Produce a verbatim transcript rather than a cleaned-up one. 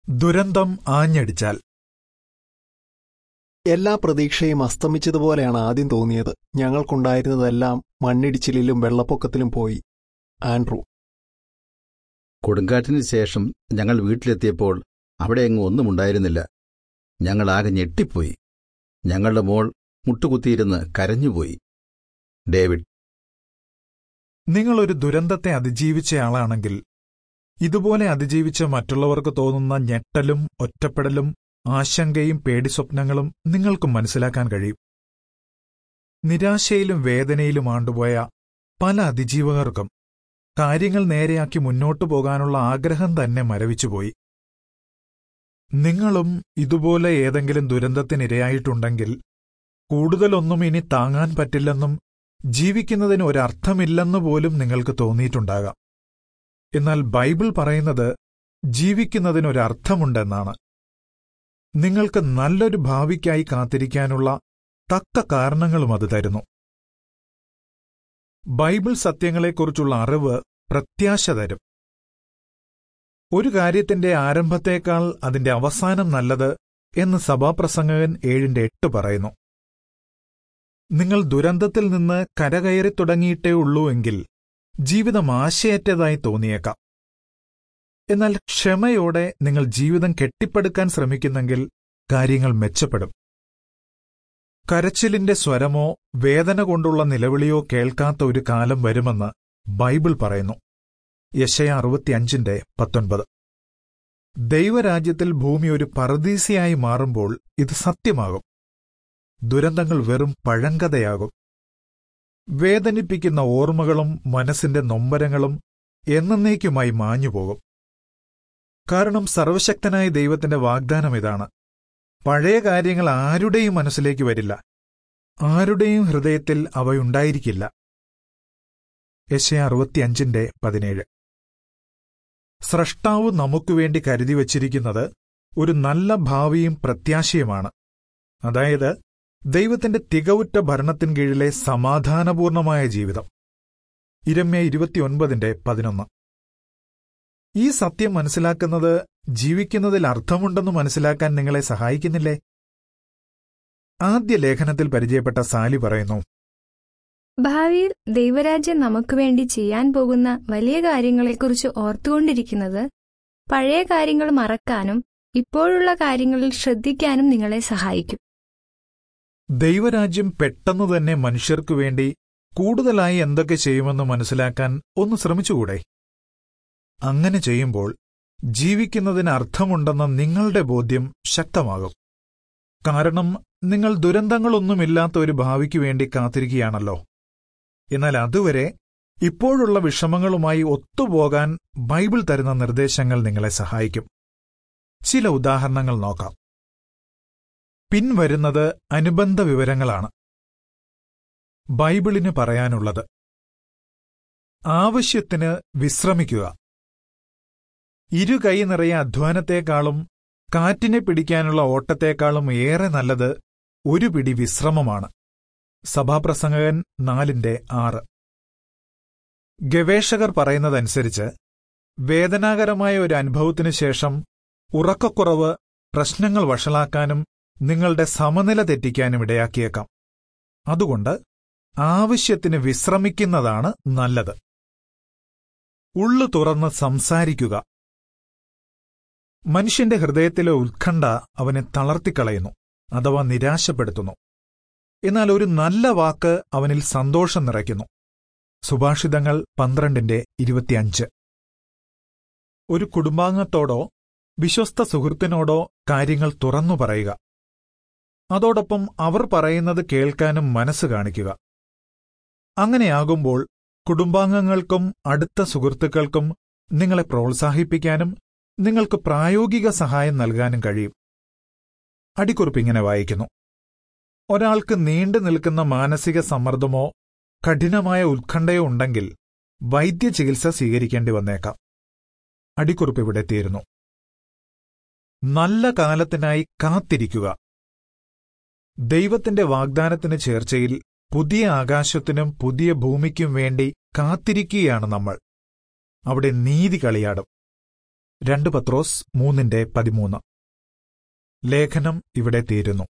ദുരന്തം ആഞ്ഞടിച്ചാൽ. എല്ലാ പ്രതീക്ഷയും അസ്തമിച്ചതുപോലെയാണ് ആദ്യം തോന്നിയത്. ഞങ്ങൾക്കുണ്ടായിരുന്നതെല്ലാം മണ്ണിടിച്ചിലിലും വെള്ളപ്പൊക്കത്തിലും പോയി. ആൻഡ്രൂ. കൊടുങ്കാറ്റിന് ശേഷം ഞങ്ങൾ വീട്ടിലെത്തിയപ്പോൾ അവിടെ എങ്ങും ഒന്നും ഉണ്ടായിരുന്നില്ല. ഞങ്ങളാകെ ഞെട്ടിപ്പോയി. ഞങ്ങളുടെ മോൾ മുട്ടുകുത്തിയിരുന്ന് കരഞ്ഞുപോയി. ഡേവിഡ്. നിങ്ങളൊരു ദുരന്തത്തെ അതിജീവിച്ചയാളാണെങ്കിൽ ഇതുപോലെ അതിജീവിച്ച മറ്റുള്ളവർക്ക് തോന്നുന്ന ഞെട്ടലും ഒറ്റപ്പെടലും ആശങ്കയും പേടിസ്വപ്നങ്ങളും നിങ്ങൾക്കും മനസ്സിലാക്കാൻ കഴിയും. നിരാശയിലും വേദനയിലും ആണ്ടുപോയ പല അതിജീവകർക്കും കാര്യങ്ങൾ നേരെയാക്കി മുന്നോട്ടു പോകാനുള്ള ആഗ്രഹം തന്നെ മരവിച്ചുപോയി. നിങ്ങളും ഇതുപോലെ ഏതെങ്കിലും ദുരന്തത്തിനിരയായിട്ടുണ്ടെങ്കിൽ കൂടുതലൊന്നും ഇനി താങ്ങാൻ പറ്റില്ലെന്നും ജീവിക്കുന്നതിന് ഒരർത്ഥമില്ലെന്നു പോലും നിങ്ങൾക്ക് തോന്നിയിട്ടുണ്ടാകാം. എന്നാൽ ബൈബിൾ പറയുന്നത് ജീവിക്കുന്നതിനൊരർത്ഥമുണ്ടെന്നാണ്. നിങ്ങൾക്ക് നല്ലൊരു ഭാവിക്കായി കാത്തിരിക്കാനുള്ള തക്ക കാരണങ്ങളും അത് തരുന്നു. ബൈബിൾ സത്യങ്ങളെക്കുറിച്ചുള്ള അറിവ് പ്രത്യാശ തരും. ഒരു കാര്യത്തിന്റെ ആരംഭത്തേക്കാൾ അതിന്റെ അവസാനം നല്ലത് എന്ന് സഭാപ്രസംഗകൻ ഏഴിന്റെ എട്ട് പറയുന്നു. നിങ്ങൾ ദുരന്തത്തിൽ നിന്ന് കരകയറി തുടങ്ങിയിട്ടേ ഉള്ളൂ എങ്കിൽ ജീവിതം ആശയറ്റതായി തോന്നിയേക്കാം. എന്നാൽ ക്ഷമയോടെ നിങ്ങൾ ജീവിതം കെട്ടിപ്പടുക്കാൻ ശ്രമിക്കുന്നെങ്കിൽ കാര്യങ്ങൾ മെച്ചപ്പെടും. കരച്ചിലിന്റെ സ്വരമോ വേദന കൊണ്ടുള്ള നിലവിളിയോ കേൾക്കാത്ത ഒരു കാലം വരുമെന്ന് ബൈബിൾ പറയുന്നു. യെശയ്യാ അറുപത്തിയഞ്ചിന്റെ പത്തൊൻപത്. ദൈവരാജ്യത്തിൽ ഭൂമി ഒരു പറുദീസയായി മാറുമ്പോൾ ഇത് സത്യമാകും. ദുരന്തങ്ങൾ വെറും പഴങ്കഥയാകും. വേദനിപ്പിക്കുന്ന ഓർമ്മകളും മനസ്സിന്റെ നൊമ്പരങ്ങളും എന്നേക്കുമായി മാഞ്ഞുപോകും. കാരണം സർവശക്തനായ ദൈവത്തിന്റെ വാഗ്ദാനം ഇതാണ്: പഴയ കാര്യങ്ങൾ ആരുടെയും മനസ്സിലേക്ക് വരില്ല, ആരുടെയും ഹൃദയത്തിൽ അവയുണ്ടായിരിക്കില്ല. യെശയ്യാ അറുപത്തിയഞ്ചിന്റെ പതിനേഴ്. സ്രഷ്ടാവ് നമുക്കുവേണ്ടി കരുതിവച്ചിരിക്കുന്നത് ഒരു നല്ല ഭാവിയും പ്രത്യാശയുമാണ്. അതായത് ദൈവത്തിന്റെ തികവുറ്റ ഭരണത്തിൻ കീഴിലെ സമാധാനപൂർണമായ ജീവിതം. ഇരമ്യ ഇരുപത്തിയൊൻപതിന്റെ പതിനൊന്ന്. ഈ സത്യം മനസ്സിലാക്കുന്നത് ജീവിക്കുന്നതിൽ അർത്ഥമുണ്ടെന്ന് മനസ്സിലാക്കാൻ നിങ്ങളെ സഹായിക്കുന്നില്ലേ? ആദ്യ ലേഖനത്തിൽ പരിചയപ്പെട്ട സാലി പറയുന്നു, ഭാവിയിൽ ദൈവരാജ്യം നമുക്കുവേണ്ടി ചെയ്യാൻ പോകുന്ന വലിയ കാര്യങ്ങളെക്കുറിച്ച് ഓർത്തുകൊണ്ടിരിക്കുന്നത് പഴയ കാര്യങ്ങൾ മറക്കാനും ഇപ്പോഴുള്ള കാര്യങ്ങളിൽ ശ്രദ്ധിക്കാനും നിങ്ങളെ സഹായിക്കും. ദൈവരാജ്യം പെട്ടെന്ന് തന്നെ മനുഷ്യർക്കു വേണ്ടി കൂടുതലായി എന്തൊക്കെ ചെയ്യുമെന്ന് മനസ്സിലാക്കാൻ ഒന്ന് ശ്രമിച്ചുകൂടെ? അങ്ങനെ ചെയ്യുമ്പോൾ ജീവിക്കുന്നതിന് അർത്ഥമുണ്ടെന്ന നിങ്ങളുടെ ബോധ്യം ശക്തമാകും. കാരണം നിങ്ങൾ ദുരന്തങ്ങളൊന്നുമില്ലാത്ത ഒരു ഭാവിക്കു വേണ്ടി കാത്തിരിക്കുകയാണല്ലോ. എന്നാൽ അതുവരെ ഇപ്പോഴുള്ള വിഷമങ്ങളുമായി ഒത്തുപോകാൻ ബൈബിൾ തരുന്ന നിർദ്ദേശങ്ങൾ നിങ്ങളെ സഹായിക്കും. ചില ഉദാഹരണങ്ങൾ നോക്കാം. പിൻവരുന്നത് അനുബന്ധ വിവരങ്ങളാണ്. ബൈബിളിന് പറയാനുള്ളത്: ആവശ്യത്തിന് വിശ്രമിക്കുക. ഇരു കൈ നിറയെ അധ്വാനത്തെക്കാളും കാറ്റിനെ പിടിക്കാനുള്ള ഓട്ടത്തെക്കാളും ഏറെ നല്ലത് ഒരു പിടി വിശ്രമമാണ്. സഭാപ്രസംഗകൻ നാലിന്റെ ആറ്. ഗവേഷകർ പറയുന്നതനുസരിച്ച് വേദനാകരമായ ഒരു അനുഭവത്തിനു ശേഷം ഉറക്കക്കുറവ് പ്രശ്നങ്ങൾ വഷളാക്കാനും നിങ്ങളുടെ സമനില തെറ്റിക്കാനും ഇടയാക്കിയേക്കാം. അതുകൊണ്ട് ആവശ്യത്തിന് വിശ്രമിക്കുന്നതാണ് നല്ലത്. ഉള്ളു തുറന്ന് സംസാരിക്കുക. മനുഷ്യന്റെ ഹൃദയത്തിലെ ഉത്കണ്ഠ അവനെ തളർത്തിക്കളയുന്നു, അഥവാ നിരാശപ്പെടുത്തുന്നു. എന്നാൽ ഒരു നല്ല വാക്ക് അവനിൽ സന്തോഷം നിറയ്ക്കുന്നു. സുഭാഷിതങ്ങൾ പന്ത്രണ്ടിന്റെ ഇരുപത്തിയഞ്ച്. ഒരു കുടുംബാംഗത്തോടോ വിശ്വസ്ത സുഹൃത്തിനോടോ കാര്യങ്ങൾ തുറന്നു പറയുക. അതോടൊപ്പം അവർ പറയുന്നത് കേൾക്കാനും മനസ്സ് കാണിക്കുക. അങ്ങനെയാകുമ്പോൾ കുടുംബാംഗങ്ങൾക്കും അടുത്ത സുഹൃത്തുക്കൾക്കും നിങ്ങളെ പ്രോത്സാഹിപ്പിക്കാനും നിങ്ങൾക്ക് പ്രായോഗിക സഹായം നൽകാനും കഴിയും. അടിക്കുറിപ്പിങ്ങനെ വായിക്കുന്നു: ഒരാൾക്ക് നീണ്ടു നിൽക്കുന്ന മാനസിക സമ്മർദ്ദമോ കഠിനമായ ഉത്കണ്ഠയോ ഉണ്ടെങ്കിൽ വൈദ്യചികിത്സ സ്വീകരിക്കേണ്ടി വന്നേക്കാം. അടിക്കുറിപ്പ് ഇവിടെ തീരുന്നു. നല്ല കാലത്തിനായി കാത്തിരിക്കുക. ദൈവത്തിന്റെ വാഗ്ദാനത്തിന് ചേർച്ചയിൽ പുതിയ ആകാശത്തിനും പുതിയ ഭൂമിക്കും വേണ്ടി കാത്തിരിക്കുകയാണ് നമ്മൾ. അവിടെ നീതി കളിയാടും. രണ്ട് പത്രോസ് മൂന്നിന്റെ പതിമൂന്ന്. ലേഖനം ഇവിടെ തീരുന്നു.